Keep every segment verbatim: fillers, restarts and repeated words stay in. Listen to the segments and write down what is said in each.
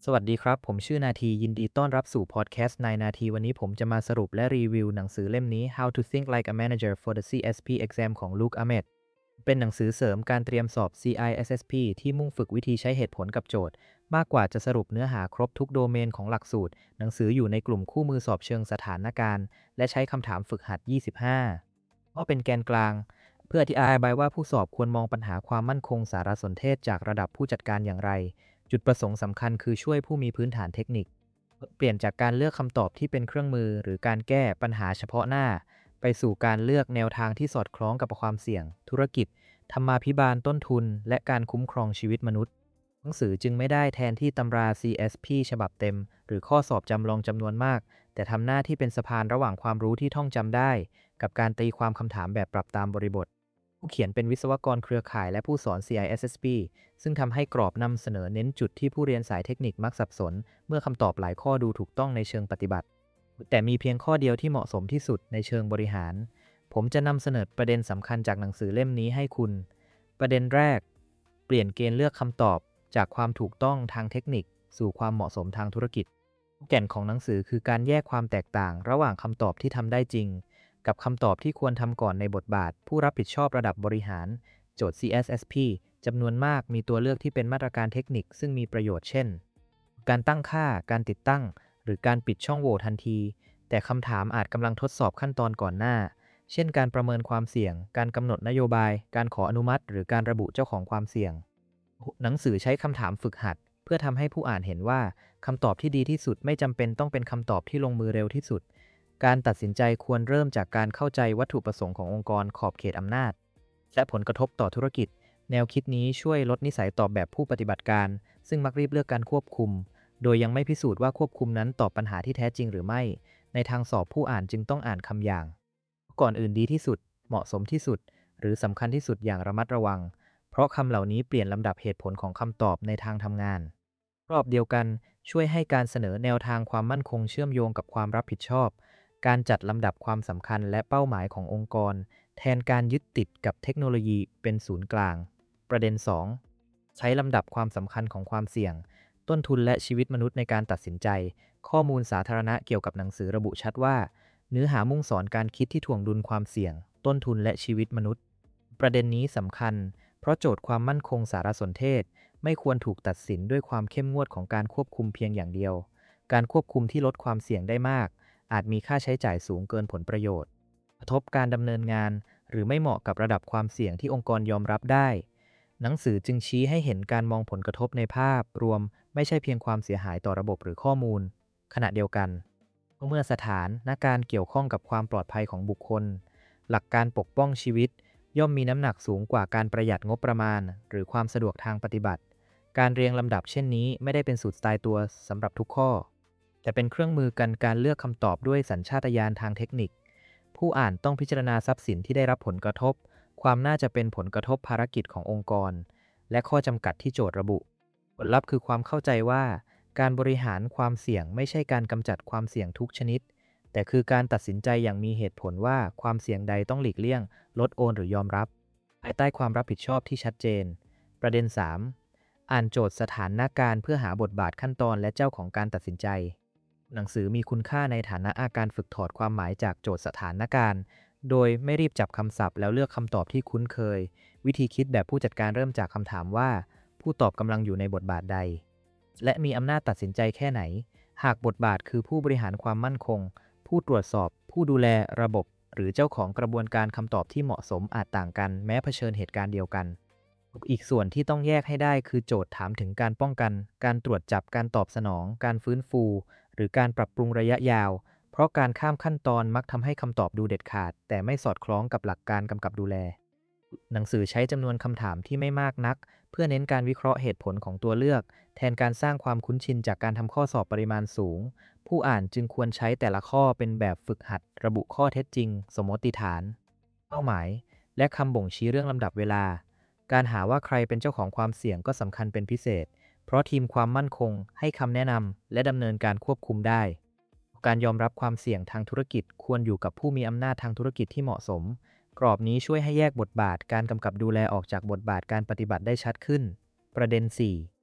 สวัสดีครับผมชื่อนาทียินดีต้อนรับสู่พอดแคสต์นายนาทีวันนี้ผมจะมาสรุปและรีวิวหนังสือเล่มนี้ How to Think Like a Manager for the ซี เอส พี Exam ของ Luke Ahmed เป็นหนังสือเสริมการเตรียมสอบ ซี ไอ เอส เอส พี ที่มุ่งฝึกวิธีใช้เหตุผลกับโจทย์มากกว่าจะสรุปเนื้อหาครบทุกโดเมนของหลักสูตรหนังสืออยู่ในกลุ่มคู่มือสอบเชิงสถานการณ์และใช้คำถามฝึกหัดยี่สิบห้าเพราะเป็นแกนกลางเพื่ออธิบายว่าผู้สอบควรมองปัญหาความมั่นคงสารสนเทศจากระดับผู้จัดการอย่างไร จุดประสงค์สำคัญคือช่วยผู้มีพื้นฐานเทคนิคเปลี่ยนจากการเลือกคำตอบที่เป็นเครื่องมือหรือการแก้ปัญหาเฉพาะหน้าไปสู่การเลือกแนวทางที่สอดคล้องกับความเสี่ยงธุรกิจธรรมาภิบาลต้นทุนและการคุ้มครองชีวิตมนุษย์หนังสือจึงไม่ได้แทนที่ตำรา ซี เอส พี ฉบับเต็มหรือข้อสอบจำลองจำนวนมากแต่ทำหน้าที่เป็นสะพานระหว่างความรู้ที่ท่องจำได้กับการตีความคำถามแบบปรับตามบริบท ผู้เขียนเป็นวิศวกรเครือข่ายและผู้สอน ซี ไอ เอส เอส พี ซึ่งทำให้กรอบนำเสนอเน้นจุดที่ผู้เรียนสายเทคนิคมักสับสนเมื่อคำตอบหลายข้อดูถูกต้องในเชิงปฏิบัติแต่มีเพียงข้อเดียวที่เหมาะสมที่สุดในเชิงบริหารผมจะนำเสนอประเด็นสำคัญจากหนังสือเล่มนี้ให้คุณประเด็นแรกเปลี่ยนเกณฑ์เลือกคำตอบจากความถูกต้องทางเทคนิคสู่ความเหมาะสมทางธุรกิจแก่นของหนังสือคือการแยกความแตกต่างระหว่างคำตอบที่ทำได้จริง กับคำตอบที่ควรทำก่อนในบทบาทผู้รับผิดชอบระดับบริหารโจทย์ ซี เอส เอส พี จำนวนมากมีตัวเลือกที่เป็นมาตรการเทคนิคซึ่งมีประโยชน์เช่นการตั้งค่าการติดตั้งหรือการปิดช่องโหว่ทันทีแต่คำถามอาจกำลังทดสอบขั้นตอนก่อนหน้าเช่นการประเมินความเสี่ยงการกำหนดนโยบายการขออนุมัติหรือการระบุเจ้าของความเสี่ยงหนังสือใช้คำถามฝึกหัดเพื่อทำให้ผู้อ่านเห็นว่าคำตอบที่ดีที่สุดไม่จำเป็นต้องเป็นคำตอบที่ลงมือเร็วที่สุด การตัดสินใจควรเริ่มจากการเข้าใจวัตถุประสงค์ขององค์กรขอบเขตอำนาจและผลกระทบต่อธุรกิจแนวคิดนี้ช่วยลดนิสัยตอบแบบผู้ปฏิบัติการซึ่งมักรีบเลือกการควบคุมโดยยังไม่พิสูจน์ว่าควบคุมนั้นตอบปัญหาที่แท้จริงหรือไม่ในทางสอบผู้อ่านจึงต้องอ่านคำอย่างก่อนอื่นดีที่สุดเหมาะสมที่สุดหรือสำคัญที่สุดอย่างระมัดระวังเพราะคำเหล่านี้เปลี่ยนลำดับเหตุผลของคำตอบในทางทำงานรอบเดียวกันช่วยให้การเสนอแนวทางความมั่นคงเชื่อมโยงกับความรับผิดชอบ การจัดลำดับความสำคัญและเป้าหมายขององค์กรแทนการยึดติดกับเทคโนโลยีเป็นศูนย์กลางประเด็นสองใช้ลำดับความสำคัญของความเสี่ยงต้นทุนและชีวิตมนุษย์ในการตัดสินใจข้อมูลสาธารณะเกี่ยวกับหนังสือระบุชัดว่าเนื้อหามุ่งสอนการคิดที่ถ่วงดุลความเสี่ยงต้นทุนและชีวิตมนุษย์ประเด็นนี้สำคัญเพราะโจทย์ความมั่นคงสารสนเทศไม่ควรถูกตัดสินด้วยความเข้มงวดของการควบคุมเพียงอย่างเดียวการควบคุมที่ลดความเสี่ยงได้มาก อาจมีค่าใช้จ่ายสูงเกินผลประโยชน์กระทบการดำเนินงานหรือไม่เหมาะกับระดับความเสี่ยงที่องค์กรยอมรับได้หนังสือจึงชี้ให้เห็นการมองผลกระทบในภาพรวมไม่ใช่เพียงความเสียหายต่อระบบหรือข้อมูลขณะเดียวกันเมื่อสถานณการเกี่ยวข้องกับความปลอดภัยของบุคคลหลักการปกป้องชีวิตย่อมมีน้ำหนักสูงกว่าการประหยัดงบประมาณหรือความสะดวกทางปฏิบัติการเรียงลำดับเช่นนี้ไม่ได้เป็นสูตรตายตัวสำหรับทุกข้อ แต่เป็นเครื่องมือกันการเลือกคำตอบด้วยสัญชาตญาณทางเทคนิค ผู้อ่านต้องพิจารณาทรัพย์สินที่ได้รับผลกระทบ ความน่าจะเป็นผลกระทบภารกิจขององค์กร และข้อจำกัดที่โจทย์ระบุ ผลลัพธ์คือความเข้าใจว่า การบริหารความเสี่ยงไม่ใช่การกำจัดความเสี่ยงทุกชนิด แต่คือการตัดสินใจอย่างมีเหตุผลว่าความเสี่ยงใดต้องหลีกเลี่ยงลดโอนหรือยอมรับภายใต้ความรับผิดชอบที่ชัดเจน ประเด็นสามอ่านโจทย์สถานการณ์เพื่อหาบทบาทขั้นตอนและเจ้าของการตัดสินใจ หนังสือมีคุณค่าในฐานะอาการฝึกถอดความหมายจากโจทย์สถานการณ์โดยไม่รีบจับคำศัพท์แล้วเลือกคำตอบที่คุ้นเคย วิธีคิดแบบผู้จัดการเริ่มจากคำถามว่าผู้ตอบกำลังอยู่ในบทบาทใด และมีอำนาจตัดสินใจแค่ไหน หากบทบาทคือผู้บริหารความมั่นคง ผู้ตรวจสอบ ผู้ดูแลระบบ หรือเจ้าของกระบวนการคำตอบที่เหมาะสมอาจต่างกันแม้เผชิญเหตุการณ์เดียวกัน อีกส่วนที่ต้องแยกให้ได้คือโจทย์ถามถึงการป้องกัน การตรวจจับการตอบสนอง การฟื้นฟู หรือการปรับปรุงระยะยาว เพราะการข้ามขั้นตอนมักทำให้คำตอบดูเด็ดขาดแต่ไม่สอดคล้องกับหลักการกำกับดูแล หนังสือใช้จำนวนคำถามที่ไม่มากนักเพื่อเน้นการวิเคราะห์เหตุผลของตัวเลือกแทนการสร้างความคุ้นชินจากการทำข้อสอบปริมาณสูง ผู้อ่านจึงควรใช้แต่ละข้อเป็นแบบฝึกหัดระบุข้อเท็จจริงสมมติฐานเป้าหมายและคำบ่งชี้เรื่องลำดับเวลาการหาว่าใครเป็นเจ้าของความเสี่ยงก็สำคัญเป็นพิเศษเพราะทีมความมั่นคงให้คำแนะนำและดำเนินการควบคุมได้การยอมรับความเสี่ยงทางธุรกิจควรอยู่กับผู้มีอำนาจทางธุรกิจที่เหมาะสมกรอบนี้ช่วยให้แยกบทบาทการกำกับดูแลออกจากบทบาทการปฏิบัติได้ชัดขึ้นประเด็นสี่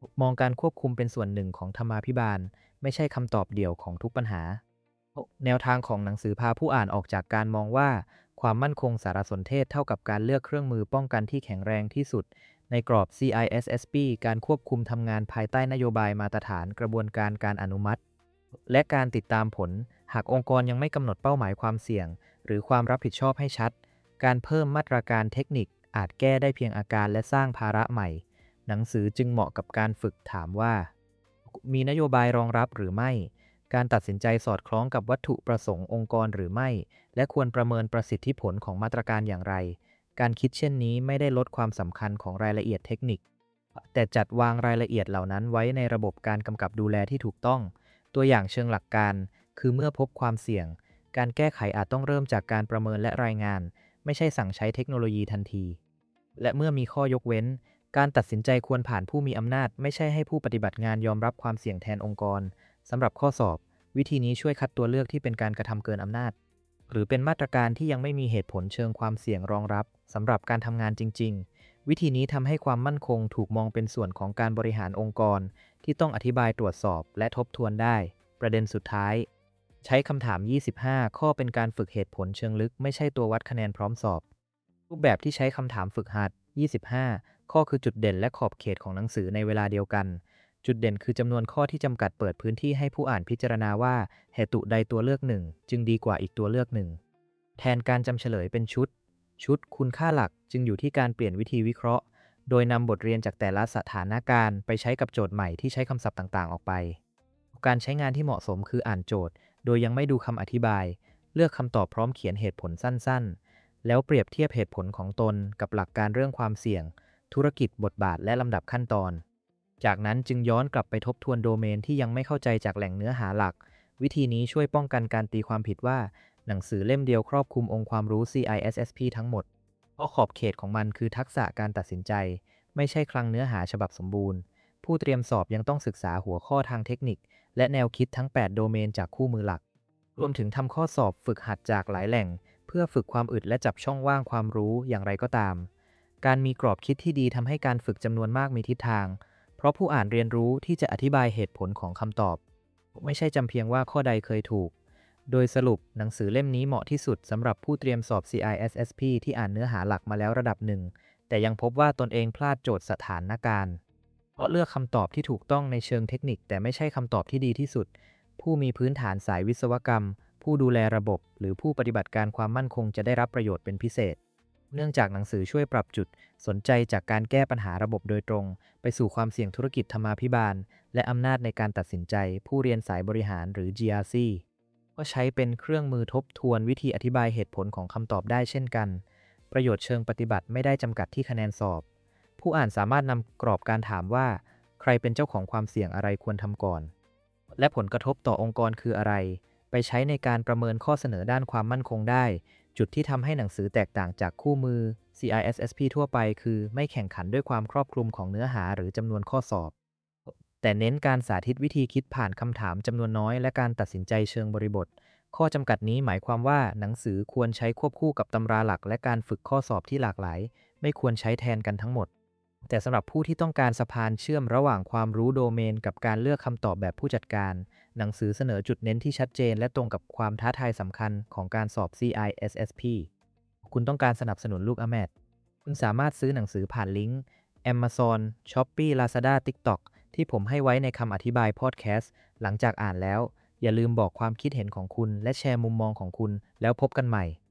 มองการควบคุมเป็นส่วนหนึ่งของธรรมาภิบาลไม่ใช่คำตอบเดี่ยวของทุกปัญหาแนวทางของหนังสือพาผู้อ่านออกจากการมองว่าความมั่นคงสารสนเทศเท่ากับการเลือกเครื่องมือป้องกันที่แข็งแรงที่สุดในกรอบ ซี ไอ เอส เอส พี การควบคุมทำงานภายใต้นโยบายมาตรฐานกระบวนการการอนุมัติและการติดตามผลหากองค์กรยังไม่กำหนดเป้าหมายความเสี่ยงหรือความรับผิดชอบให้ชัดการเพิ่มมาตรการเทคนิคอาจแก้ได้เพียงอาการและสร้างภาระใหม่หนังสือจึงเหมาะกับการฝึกถามว่ามีนโยบายรองรับหรือไม่การตัดสินใจสอดคล้องกับวัตถุประสงค์องค์กรหรือไม่และควรประเมินประสิทธิผลของมาตรการอย่างไรการคิดเช่นนี้ไม่ได้ลดความสำคัญของรายละเอียดเทคนิคแต่จัดวางรายละเอียดเหล่านั้นไว้ในระบบการกำกับดูแลที่ถูกต้องตัวอย่างเชิงหลักการคือเมื่อพบความเสี่ยงการแก้ไขอาจต้องเริ่มจากการประเมินและรายงานไม่ใช่สั่งใช้เทคโนโลยีทันทีและเมื่อมีข้อยกเว้นการตัดสินใจควรผ่านผู้มีอำนาจไม่ใช่ให้ผู้ปฏิบัติงานยอมรับความเสี่ยงแทนองค์กรสำหรับข้อสอบวิธีนี้ช่วยคัดตัวเลือกที่เป็นการกระทำเกินอำนาจหรือเป็นมาตรการที่ยังไม่มีเหตุผลเชิงความเสี่ยงรองรับสำหรับการทำงานจริงๆวิธีนี้ทำให้ความมั่นคงถูกมองเป็นส่วนของการบริหารองค์กรที่ต้องอธิบายตรวจสอบและทบทวนได้ประเด็นสุดท้ายใช้คำถามยี่สิบห้าข้อเป็นการฝึกเหตุผลเชิงลึกไม่ใช่ตัววัดคะแนนพร้อมสอบรูปแบบที่ใช้คำถามฝึกหัดยี่สิบห้าข้อคือจุดเด่นและขอบเขตของหนังสือในเวลาเดียวกันจุดเด่นคือจำนวนข้อที่จำกัดเปิดพื้นที่ให้ผู้อ่านพิจารณาว่าเหตุใดตัวเลือกหนึ่งจึงดีกว่าอีกตัวเลือกหนึ่งแทนการจำเฉลยเป็นชุดชุดคุณค่าหลักจึงอยู่ที่การเปลี่ยนวิธีวิเคราะห์โดยนำบทเรียนจากแต่ละสถานการณ์ไปใช้กับโจทย์ใหม่ที่ใช้คำศัพท์ต่างๆออกไปการใช้งานที่เหมาะสมคืออ่านโจทย์โดยยังไม่ดูคำอธิบายเลือกคำตอบพร้อมเขียนเหตุผลสั้นๆแล้วเปรียบเทียบเหตุผลของตนกับหลักการเรื่องความเสี่ยงธุรกิจบทบาทและลำดับขั้นตอนจากนั้นจึงย้อนกลับไปทบทวนโดเมนที่ยังไม่เข้าใจจากแหล่งเนื้อหาหลักวิธีนี้ช่วยป้องกันการตีความผิดว่าหนังสือเล่มเดียวครอบคลุมองค์ความรู้ ซี ไอ เอส เอส พี ทั้งหมดเพราะขอบเขตของมันคือทักษะการตัดสินใจไม่ใช่คลังเนื้อหาฉบับสมบูรณ์ผู้เตรียมสอบยังต้องศึกษาหัวข้อทางเทคนิคและแนวคิดทั้งแปดโดเมนจากคู่มือหลักรวมถึงทำข้อสอบฝึกหัดจากหลายแหล่งเพื่อฝึกความอึดและจับช่องว่างความรู้อย่างไรก็ตามการมีกรอบคิดที่ดีทำให้การฝึกจำนวนมากมีทิศทางเพราะผู้อ่านเรียนรู้ที่จะอธิบายเหตุผลของคำตอบไม่ใช่จำเพียงว่าข้อใดเคยถูกโดยสรุปหนังสือเล่มนี้เหมาะที่สุดสำหรับผู้เตรียมสอบ ซี ไอ เอส เอส พี ที่อ่านเนื้อหาหลักมาแล้วระดับหนึ่งแต่ยังพบว่าตนเองพลาดโจทย์สถานการณ์เพราะเลือกคำตอบที่ถูกต้องในเชิงเทคนิคแต่ไม่ใช่คำตอบที่ดีที่สุดผู้มีพื้นฐานสายวิศวกรรมผู้ดูแลระบบหรือผู้ปฏิบัติการความมั่นคงจะได้รับประโยชน์เป็นพิเศษเนื่องจากหนังสือช่วยปรับจุดสนใจจากการแก้ปัญหาระบบโดยตรงไปสู่ความเสี่ยงธุรกิจธรรมาภิบาลและอำนาจในการตัดสินใจผู้เรียนสายบริหารหรือ จี อาร์ ซี ก็ใช้เป็นเครื่องมือทบทวนวิธีอธิบายเหตุผลของคำตอบได้เช่นกันประโยชน์เชิงปฏิบัติไม่ได้จำกัดที่คะแนนสอบผู้อ่านสามารถนำกรอบการถามว่าใครเป็นเจ้าของความเสี่ยงอะไรควรทำก่อนและผลกระทบต่อองค์กรคืออะไรไปใช้ในการประเมินข้อเสนอด้านความมั่นคงได้จุดที่ทำให้หนังสือแตกต่างจากคู่มือ ซี ไอ เอส เอส พี ทั่วไปคือไม่แข่งขันด้วยความครอบคลุมของเนื้อหาหรือจำนวนข้อสอบแต่เน้นการสาธิตวิธีคิดผ่านคำถามจำนวนน้อยและการตัดสินใจเชิงบริบทข้อจำกัดนี้หมายความว่าหนังสือควรใช้ควบคู่กับตำราหลักและการฝึกข้อสอบที่หลากหลายไม่ควรใช้แทนกันทั้งหมดแต่สำหรับผู้ที่ต้องการสะพานเชื่อมระหว่างความรู้โดเมนกับการเลือกคำตอบแบบผู้จัดการหนังสือเสนอจุดเน้นที่ชัดเจนและตรงกับความท้าทายสำคัญของการสอบ ซี ไอ เอส เอส พี คุณต้องการสนับสนุนลูกอาแมดคุณสามารถซื้อหนังสือผ่านลิงก์ Amazon, Shopee, Lazada, TikTok ที่ผมให้ไว้ในคำอธิบายพอดแคสต์หลังจากอ่านแล้วอย่าลืมบอกความคิดเห็นของคุณและแชร์มุมมองของคุณแล้วพบกันใหม่